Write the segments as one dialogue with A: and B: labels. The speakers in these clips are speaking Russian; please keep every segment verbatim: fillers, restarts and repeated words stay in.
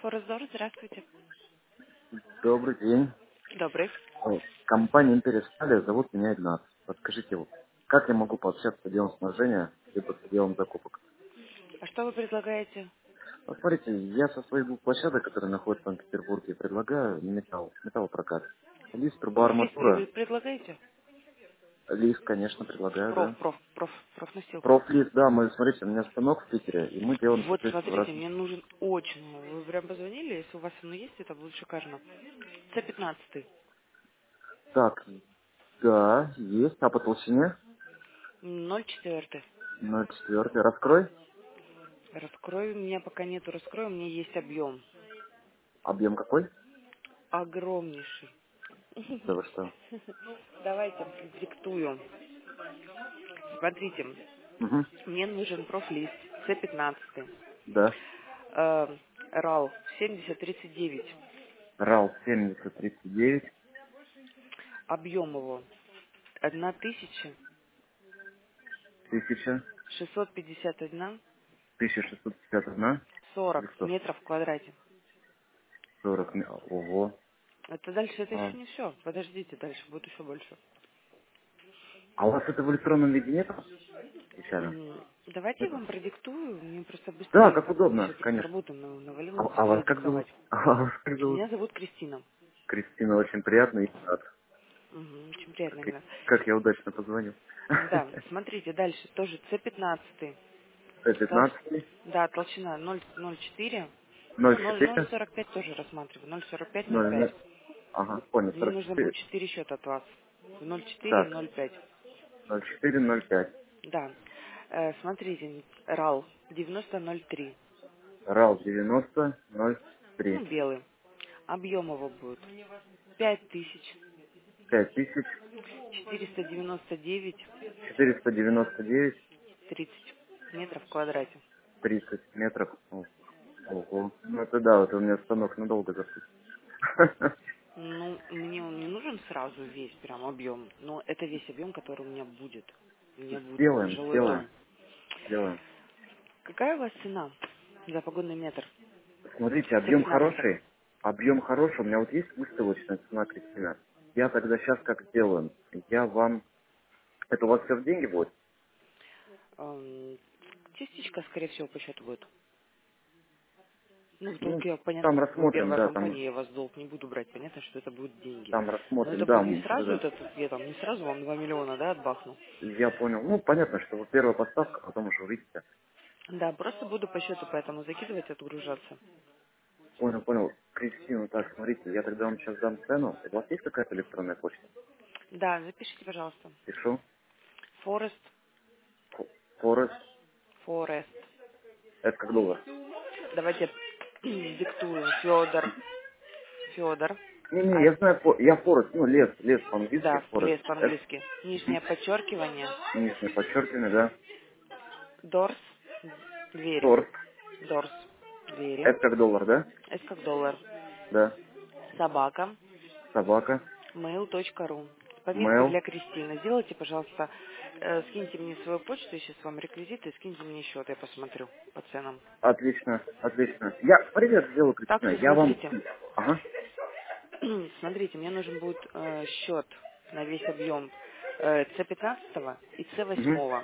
A: Форестдор, здравствуйте.
B: Добрый день.
A: Добрый.
B: О, Компания Интерес Стали, зовут меня Игнат. Подскажите, вот, как я могу пообщаться с отделом снабжения, либо с отделом закупок?
A: А что вы предлагаете?
B: Вот смотрите, я со своих двух площадок, которые находятся в Санкт-Петербурге, предлагаю металл, металлопрокат. Лист, труба,
A: Профлист
B: арматура.
A: при- предлагаете?
B: Лист, конечно, предлагаю,
A: Проф,
B: да.
A: проф, проф, профнастилку.
B: Профлист, да, мы, смотрите, у меня станок в Питере, и мы делаем,
A: Вот,
B: соответственно, раз...
A: смотрите, мне нужен очень... Вы прям позвонили, если у вас оно есть, это будет шикарно. С пятнадцать.
B: Так, да, есть, а по толщине?
A: ноль четыре.
B: ноль четыре. Раскрой.
A: Раскрою, у меня пока нету раскрою, у меня есть объем.
B: Объем какой?
A: Огромнейший.
B: Да вы что?
A: Давайте диктую. Смотрите,
B: Угу.
A: мне нужен профлист С пятнадцать.
B: Да.
A: Э, рал семьдесят тридцать девять.
B: РАЛ семьдесят тридцать девять.
A: Объем его одна тысяча
B: Тысяча,
A: шестьсот пятьдесят один
B: тысяча шестьсот пятьдесят один, или
A: сорок
B: что?
A: метров в квадрате.
B: сорок, ме- ого.
A: Это дальше, это
B: А,
A: еще не все. Подождите, дальше будет еще больше.
B: а у вас это в электронном виде нет? Печально.
A: М, Давайте я
B: Нету?
A: вам продиктую, мне просто
B: Да,
A: быстрее
B: как
A: так. Мы
B: удобно,
A: сейчас просто
B: конечно.
A: работаем, на-
B: А,
A: навалилось
B: а
A: все
B: вас как зовут?
A: диктовать.
B: А вас как зовут?
A: Меня зовут Кристина.
B: Кристина, очень приятно и рад.
A: Мгм, очень приятно,
B: Как, я
A: Игнат.
B: как я удачно позвонил.
A: Да, смотрите, дальше тоже С пятнадцать.
B: Т
A: Тол-
B: пятнадцать,
A: Да, толщина ноль ноль четыре. Ну,
B: ноль
A: ноль ноль
B: четыре,
A: сорок пять тоже рассматриваю. ноль сорок пять ноль пять.
B: ноль, ага, понял,
A: Мне
B: сорок
A: нужно будет
B: четыре.
A: четыре счета от вас. ноль четыре
B: Так,
A: ноль пять.
B: ноль четыре, ноль пять.
A: Да. Э, смотрите, рал девяносто ноль три.
B: РАЛ девяносто, ноль три.
A: Ну, белый. Объем его будет пять тысяч
B: пять тысяч
A: четыреста девяносто девять
B: четыреста девяносто девять.
A: тридцать метров в квадрате.
B: тридцать метров. О, ого. Ну это да, вот у меня станок надолго запустит.
A: Ну, мне он не нужен сразу весь прям объем, но это весь объем, который у меня будет. У меня будет
B: Сделаем,
A: жилой
B: сделаем,
A: дом.
B: сделаем.
A: Какая у вас цена за погодный метр?
B: Смотрите,
A: С
B: объем
A: пятнадцатого.
B: хороший. Объем хороший. У меня вот есть выставочная цена, Кристина. Я тогда сейчас как сделаю? Я вам... Это у вас все в деньги будет?
A: Эм, частичка, скорее всего, по счету будет. Ну, в
B: Ну,
A: долг я, понятно,
B: там
A: вы
B: рассмотрим,
A: первая
B: да, там,
A: компания, я вас в долг не буду брать. Понятно, что это будут деньги.
B: там
A: Но
B: рассмотрим,
A: это
B: да,
A: будет не
B: м,
A: сразу,
B: тогда
A: это я там не сразу вам два миллиона, да, отбахну.
B: я понял. Ну, понятно, что вот первая поставка, потом уже увидите.
A: Да, просто буду по счету поэтому закидывать, отгружаться.
B: Понял, понял. Кристина, так, смотрите, я тогда вам сейчас дам цену. У вас есть какая-то электронная почта?
A: Да, запишите, пожалуйста.
B: Пишу.
A: Форест,
B: Форест.
A: Форест.
B: Это как доллар.
A: Давайте диктую. Федор, Федор.
B: Не-не,
A: А,
B: я знаю, фо- я Форест, ну, лес, лес по-английски,
A: да,
B: Форест.
A: лес
B: Это
A: по-английски.
B: мгм.
A: Нижнее подчеркивание.
B: Нижнее подчеркивание, да.
A: Дорс, двери.
B: Торс.
A: Дорс, двери.
B: Это как доллар, да?
A: С как доллар.
B: Да.
A: Собака.
B: Собака.
A: mail точка ру. Пометка
B: Mail.
A: для Кристины. Сделайте, пожалуйста, э, скиньте мне свою почту, я сейчас вам реквизиты, скиньте мне счет, я посмотрю по ценам.
B: Отлично, отлично. Я, привет, сделаю, Кристина.
A: Также
B: Я вам...
A: смотрите,
B: Ага.
A: смотрите, мне нужен будет э, счет на весь объем э, С пятнадцать и С
B: Угу.
A: восемь.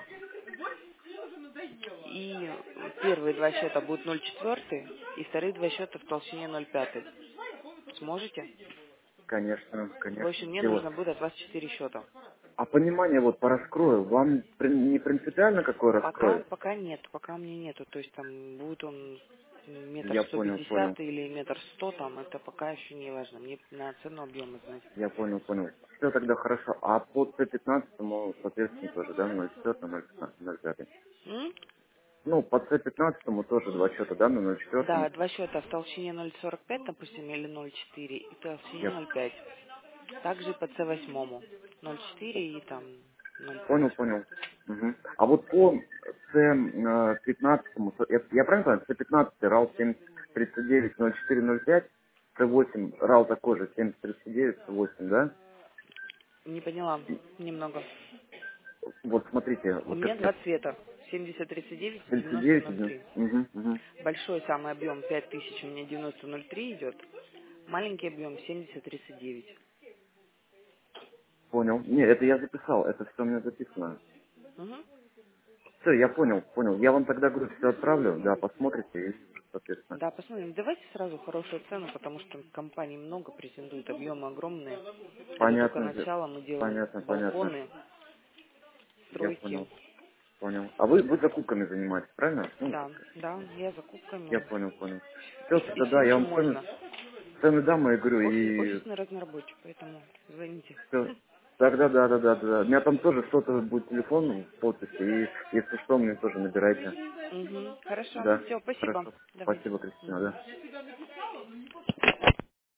A: И первые два счета будут ноль четыре, и вторые два счета в толщине ноль пять. Сможете?
B: Конечно,
A: В
B: конечно,
A: общем, мне
B: сделаю.
A: нужно будет от вас четыре счета.
B: А понимание вот по раскрою, вам при- не принципиально какой
A: Пока,
B: раскрой?
A: пока нет, пока мне нету. То есть там будет он метр
B: Я
A: сто
B: понял, понял.
A: пятьдесят или метр сто, там это пока еще не важно. Мне на цену объема знать.
B: Я понял, понял. Все тогда хорошо. А по Т пятнадцать, соответственно, тоже, да, ноль четыре, ноль пятнадцать, ноль пять.
A: М?
B: Ну, по Ц пятнадцать тоже два счета, да, на ноль четыре.
A: Да, два счета в толщине ноль сорок пять, допустим, или ноль четыре, и в толщине
B: Я
A: ноль пять. Также и по С восемь. ноль четыре и там ноль пять.
B: понял, понял. Мгм. А вот по С пятнадцать, я, я правильно понимаю, С пятнадцать РАЛ семьдесят тридцать девять ноль четыре ноль пять, С восемь РАЛ такой же семьдесят тридцать девять С восемь, да?
A: Не поняла немного.
B: Вот смотрите,
A: У
B: вот
A: меня
B: как я...
A: два цвета семьдесят тридцать девять и
B: тридцать
A: девяносто
B: девять
A: ноль
B: идет.
A: три.
B: Угу, угу.
A: Большой самый объем пять тысяч, у меня девяносто ноль три идет. Маленький объем семьдесят тридцать девять.
B: Понял. Не, это я записал, это все у меня записано.
A: Угу.
B: Все, я понял, понял. Я вам тогда, говорю, все отправлю, да, посмотрите и уже, соответственно.
A: Да, посмотрим. Давайте сразу хорошую цену, потому что компаний много претендуют, объемы огромные. Это только
B: Понятно, де-
A: начало, мы делаем
B: понятно, понятно.
A: балконы,
B: Я
A: стройки.
B: понял, понял. А вы, вы закупками занимаетесь, правильно? Ну,
A: Да,
B: как-
A: да, я
B: я
A: закупками.
B: понял, понял.
A: И,
B: Все,
A: и
B: тогда да,
A: всем,
B: я
A: чем
B: вам цены,
A: можно.
B: цены дам, я говорю,
A: Офис,
B: и
A: офисный разнорабочий, поэтому звоните.
B: все. Тогда да, да, да, да. У меня там тоже что-то будет телефон в подписи, и если что, мне тоже набирайте.
A: Угу. Хорошо,
B: Да,
A: все, спасибо.
B: хорошо.
A: Давайте.
B: Спасибо, Кристина,
A: Мгм.
B: да.